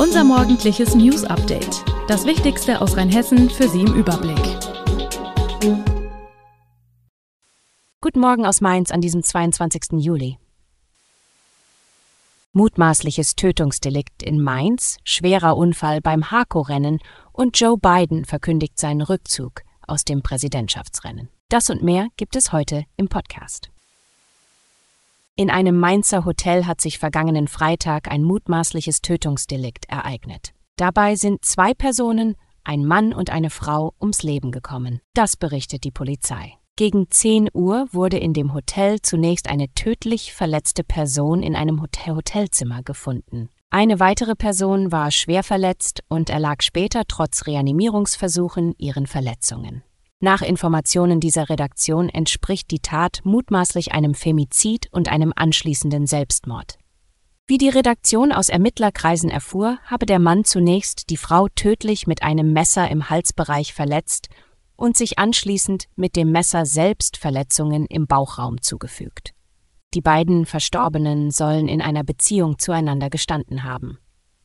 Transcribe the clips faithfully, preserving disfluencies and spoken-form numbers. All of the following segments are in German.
Unser morgendliches News-Update. Das Wichtigste aus Rheinhessen für Sie im Überblick. Guten Morgen aus Mainz an diesem zweiundzwanzigsten Juli. Mutmaßliches Tötungsdelikt in Mainz, schwerer Unfall beim Hako-Rennen und Joe Biden verkündigt seinen Rückzug aus dem Präsidentschaftsrennen. Das und mehr gibt es heute im Podcast. In einem Mainzer Hotel hat sich vergangenen Freitag ein mutmaßliches Tötungsdelikt ereignet. Dabei sind zwei Personen, ein Mann und eine Frau, ums Leben gekommen. Das berichtet die Polizei. Gegen zehn Uhr wurde in dem Hotel zunächst eine tödlich verletzte Person in einem Hotel- Hotelzimmer gefunden. Eine weitere Person war schwer verletzt und erlag später trotz Reanimierungsversuchen ihren Verletzungen. Nach Informationen dieser Redaktion entspricht die Tat mutmaßlich einem Femizid und einem anschließenden Selbstmord. Wie die Redaktion aus Ermittlerkreisen erfuhr, habe der Mann zunächst die Frau tödlich mit einem Messer im Halsbereich verletzt und sich anschließend mit dem Messer selbst Verletzungen im Bauchraum zugefügt. Die beiden Verstorbenen sollen in einer Beziehung zueinander gestanden haben.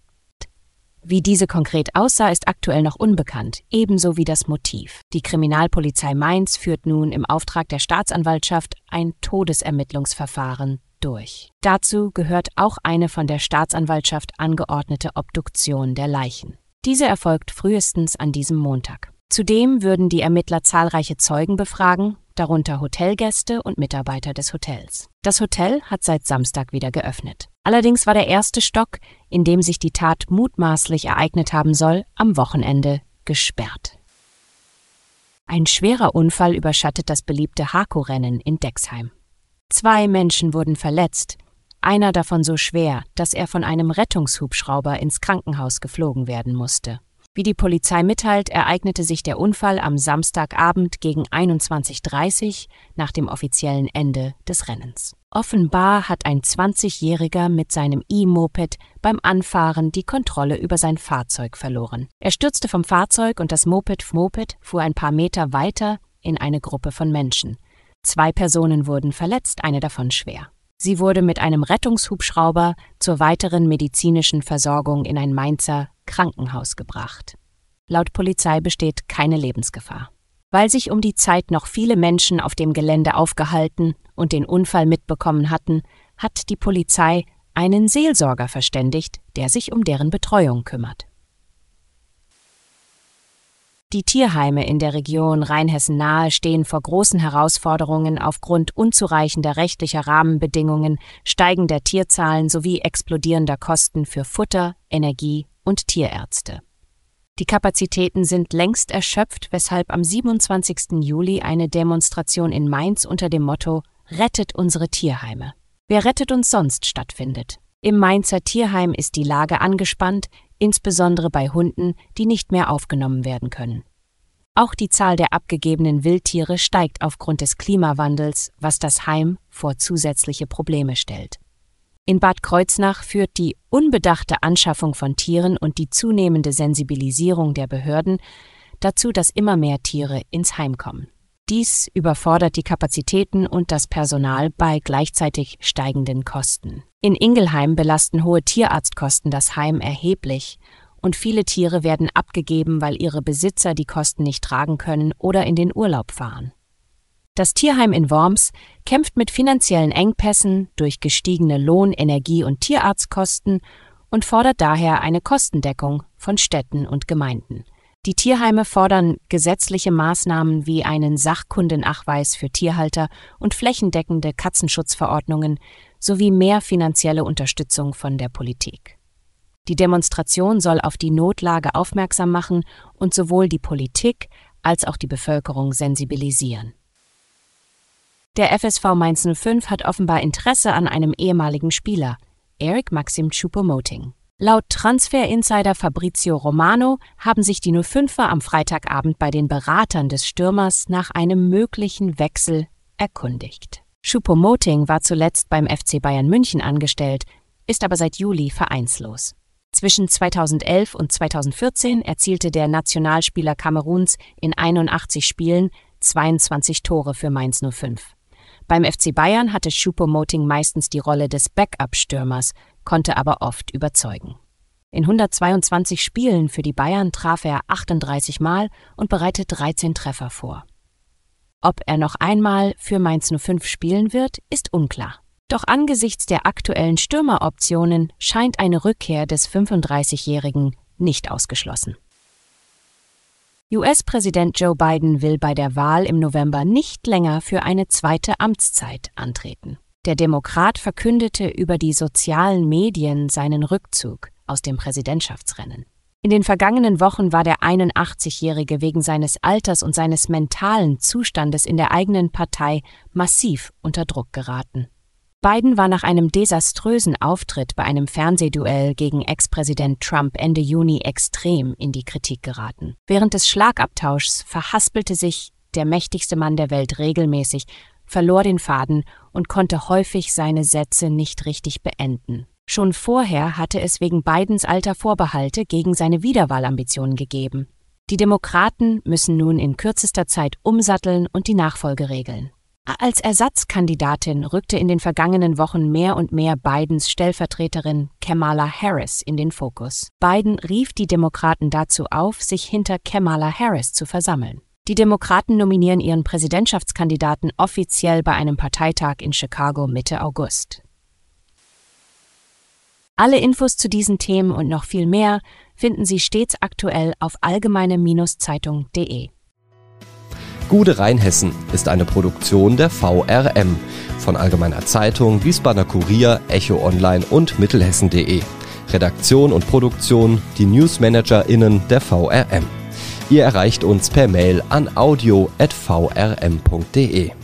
Wie diese konkret aussah, ist aktuell noch unbekannt, ebenso wie das Motiv. Die Kriminalpolizei Mainz führt nun im Auftrag der Staatsanwaltschaft ein Todesermittlungsverfahren durch. Dazu gehört auch eine von der Staatsanwaltschaft angeordnete Obduktion der Leichen. Diese erfolgt frühestens an diesem Montag. Zudem würden die Ermittler zahlreiche Zeugen befragen, darunter Hotelgäste und Mitarbeiter des Hotels. Das Hotel hat seit Samstag wieder geöffnet. Allerdings war der erste Stock, in dem sich die Tat mutmaßlich ereignet haben soll, am Wochenende gesperrt. Ein schwerer Unfall überschattet das beliebte Hako-Rennen in Dexheim. Zwei Menschen wurden verletzt, einer davon so schwer, dass er von einem Rettungshubschrauber ins Krankenhaus geflogen werden musste. Wie die Polizei mitteilt, ereignete sich der Unfall am Samstagabend gegen einundzwanzig Uhr dreißig nach dem offiziellen Ende des Rennens. Offenbar hat ein zwanzigjähriger mit seinem E-Moped beim Anfahren die Kontrolle über sein Fahrzeug verloren. Er stürzte vom Fahrzeug und das Moped, Moped fuhr ein paar Meter weiter in eine Gruppe von Menschen. Zwei Personen wurden verletzt, eine davon schwer. Sie wurde mit einem Rettungshubschrauber zur weiteren medizinischen Versorgung in ein Mainzer Krankenhaus gebracht. Laut Polizei besteht keine Lebensgefahr. Weil sich um die Zeit noch viele Menschen auf dem Gelände aufgehalten und den Unfall mitbekommen hatten, hat die Polizei einen Seelsorger verständigt, der sich um deren Betreuung kümmert. Die Tierheime in der Region Rheinhessen-Nahe stehen vor großen Herausforderungen aufgrund unzureichender rechtlicher Rahmenbedingungen, steigender Tierzahlen sowie explodierender Kosten für Futter, Energie und Tierärzte. Die Kapazitäten sind längst erschöpft, weshalb am siebenundzwanzigsten Juli eine Demonstration in Mainz unter dem Motto »Rettet unsere Tierheime! Wer rettet uns sonst?« stattfindet. Im Mainzer Tierheim ist die Lage angespannt, insbesondere bei Hunden, die nicht mehr aufgenommen werden können. Auch die Zahl der abgegebenen Wildtiere steigt aufgrund des Klimawandels, was das Heim vor zusätzliche Probleme stellt. In Bad Kreuznach führt die unbedachte Anschaffung von Tieren und die zunehmende Sensibilisierung der Behörden dazu, dass immer mehr Tiere ins Heim kommen. Dies überfordert die Kapazitäten und das Personal bei gleichzeitig steigenden Kosten. In Ingelheim belasten hohe Tierarztkosten das Heim erheblich und viele Tiere werden abgegeben, weil ihre Besitzer die Kosten nicht tragen können oder in den Urlaub fahren. Das Tierheim in Worms kämpft mit finanziellen Engpässen durch gestiegene Lohn-, Energie- und Tierarztkosten und fordert daher eine Kostendeckung von Städten und Gemeinden. Die Tierheime fordern gesetzliche Maßnahmen wie einen Sachkundennachweis für Tierhalter und flächendeckende Katzenschutzverordnungen sowie mehr finanzielle Unterstützung von der Politik. Die Demonstration soll auf die Notlage aufmerksam machen und sowohl die Politik als auch die Bevölkerung sensibilisieren. Der F S V Mainz null fünf hat offenbar Interesse an einem ehemaligen Spieler, Eric Maxim Choupo-Moting. Laut Transfer-Insider Fabrizio Romano haben sich die null fünfer am Freitagabend bei den Beratern des Stürmers nach einem möglichen Wechsel erkundigt. Choupo-Moting war zuletzt beim F C Bayern München angestellt, ist aber seit Juli vereinslos. Zwischen zweitausendelf und zweitausendvierzehn erzielte der Nationalspieler Kameruns in einundachtzig Spielen zweiundzwanzig Tore für Mainz null fünf. Beim F C Bayern hatte Choupo-Moting meistens die Rolle des Backup-Stürmers, konnte aber oft überzeugen. In hundertzweiundzwanzig Spielen für die Bayern traf er achtunddreißig Mal und bereitete dreizehn Treffer vor. Ob er noch einmal für Mainz null fünf spielen wird, ist unklar. Doch angesichts der aktuellen Stürmeroptionen scheint eine Rückkehr des fünfunddreißigjährigen nicht ausgeschlossen. U S-Präsident Joe Biden will bei der Wahl im November nicht länger für eine zweite Amtszeit antreten. Der Demokrat verkündete über die sozialen Medien seinen Rückzug aus dem Präsidentschaftsrennen. In den vergangenen Wochen war der einundachtzigjährige wegen seines Alters und seines mentalen Zustandes in der eigenen Partei massiv unter Druck geraten. Biden war nach einem desaströsen Auftritt bei einem Fernsehduell gegen Ex-Präsident Trump Ende Juni extrem in die Kritik geraten. Während des Schlagabtauschs verhaspelte sich der mächtigste Mann der Welt regelmäßig, verlor den Faden und konnte häufig seine Sätze nicht richtig beenden. Schon vorher hatte es wegen Bidens Alter Vorbehalte gegen seine Wiederwahlambitionen gegeben. Die Demokraten müssen nun in kürzester Zeit umsatteln und die Nachfolge regeln. Als Ersatzkandidatin rückte in den vergangenen Wochen mehr und mehr Bidens Stellvertreterin Kamala Harris in den Fokus. Biden rief die Demokraten dazu auf, sich hinter Kamala Harris zu versammeln. Die Demokraten nominieren ihren Präsidentschaftskandidaten offiziell bei einem Parteitag in Chicago Mitte August. Alle Infos zu diesen Themen und noch viel mehr finden Sie stets aktuell auf allgemeine Zeitung punkt de. Gude Rheinhessen ist eine Produktion der V R M von Allgemeiner Zeitung, Wiesbadener Kurier, Echo Online und Mittelhessen punkt de. Redaktion und Produktion die NewsmanagerInnen der V R M. Ihr erreicht uns per Mail an audio at v r m punkt de.